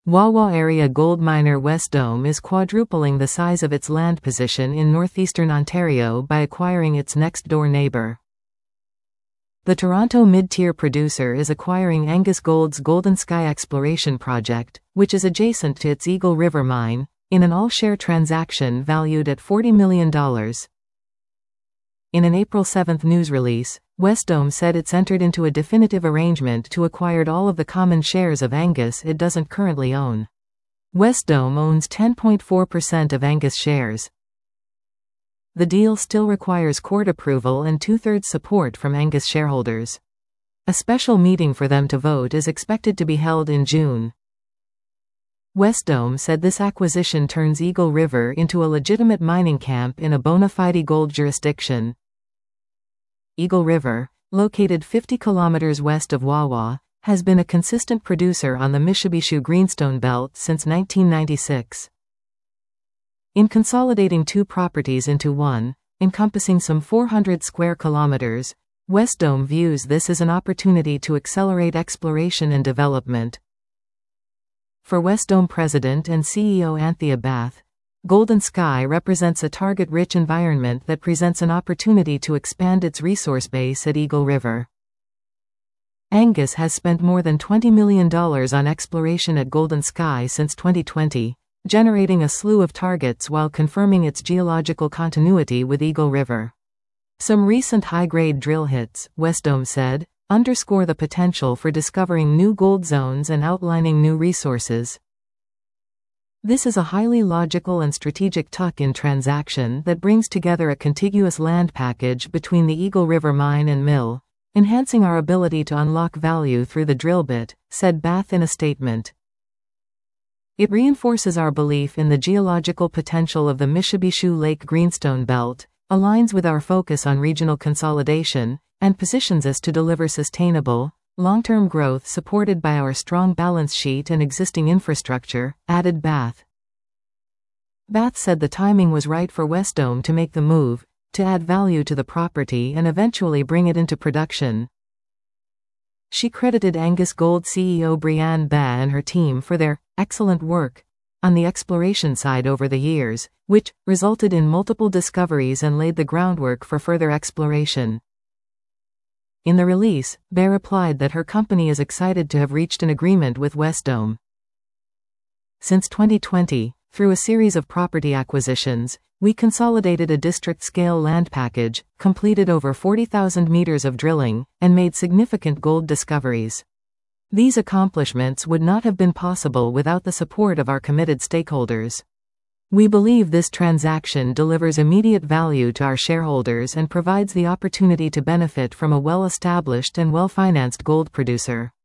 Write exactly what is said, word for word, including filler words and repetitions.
Wawa area gold miner Wesdome is quadrupling the size of its land position in northeastern Ontario by acquiring its next-door neighbour. The Toronto mid-tier producer is acquiring Angus Gold's Golden Sky exploration project, which is adjacent to its Eagle River mine, in an all-share transaction valued at forty million dollars. In an April seventh news release, Wesdome said it's entered into a definitive arrangement to acquire all of the common shares of Angus it doesn't currently own. Wesdome owns ten point four percent of Angus shares. The deal still requires court approval and two-thirds support from Angus shareholders. A special meeting for them to vote is expected to be held in June. Wesdome said this acquisition turns Eagle River into a legitimate mining camp in a bona fide gold jurisdiction. Eagle River, located fifty kilometers west of Wawa, has been a consistent producer on the Mishibishu Greenstone Belt since nineteen ninety-six. In consolidating two properties into one, encompassing some four hundred square kilometers, Wesdome views this as an opportunity to accelerate exploration and development. For Wesdome President and C E O Anthea Bath, Golden Sky represents a target-rich environment that presents an opportunity to expand its resource base at Eagle River. Angus has spent more than twenty million dollars on exploration at Golden Sky since twenty twenty, generating a slew of targets while confirming its geological continuity with Eagle River. Some recent high-grade drill hits, Wesdome said, underscore the potential for discovering new gold zones and outlining new resources. This is a highly logical and strategic tuck-in transaction that brings together a contiguous land package between the Eagle River mine and mill, enhancing our ability to unlock value through the drill bit, said Bath in a statement. It reinforces our belief in the geological potential of the Mishibishu Lake Greenstone Belt, aligns with our focus on regional consolidation, and positions us to deliver sustainable, long-term growth supported by our strong balance sheet and existing infrastructure, added Bath. Bath said the timing was right for Wesdome to make the move, to add value to the property and eventually bring it into production. She credited Angus Gold C E O Brianne Ba and her team for their excellent work on the exploration side over the years, which resulted in multiple discoveries and laid the groundwork for further exploration. In the release, Ba replied that her company is excited to have reached an agreement with Wesdome. Since twenty twenty, through a series of property acquisitions, we consolidated a district-scale land package, completed over forty thousand meters of drilling, and made significant gold discoveries. These accomplishments would not have been possible without the support of our committed stakeholders. We believe this transaction delivers immediate value to our shareholders and provides the opportunity to benefit from a well-established and well-financed gold producer.